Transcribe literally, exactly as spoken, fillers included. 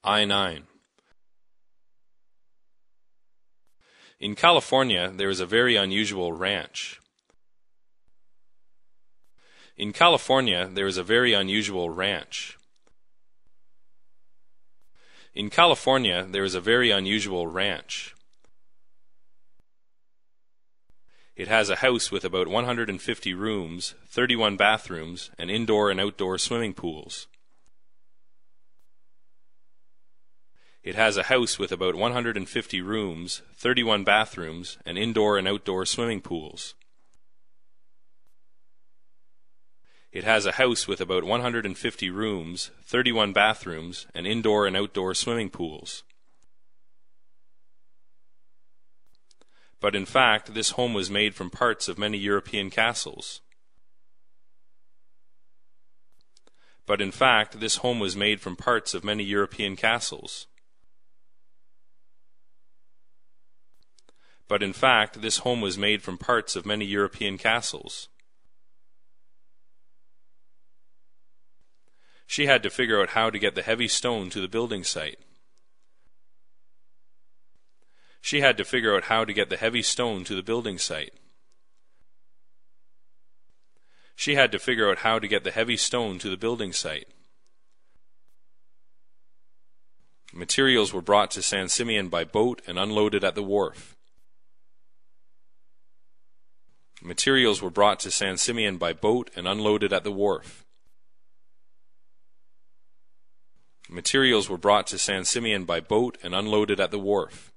I nine. In California, there is a very unusual ranch. In California, there is a very unusual ranch. In California, there is a very unusual ranch. It has a house with about one hundred fifty rooms, thirty-one bathrooms, and indoor and outdoor swimming pools. It has a house with about one hundred fifty rooms, thirty-one bathrooms, and indoor and outdoor swimming pools. It has a house with about one hundred fifty rooms, thirty-one bathrooms, and indoor and outdoor swimming pools. But in fact, this home was made from parts of many European castles. But in fact, this home was made from parts of many European castles. But in fact, this home was made from parts of many European castles. She had to figure out how to get the heavy stone to the building site. She had to figure out how to get the heavy stone to the building site. She had to figure out how to get the heavy stone to the building site. Materials were brought to San Simeon by boat and unloaded at the wharf. Materials were brought to San Simeon by boat and unloaded at the wharf. Materials were brought to San Simeon by boat and unloaded at the wharf.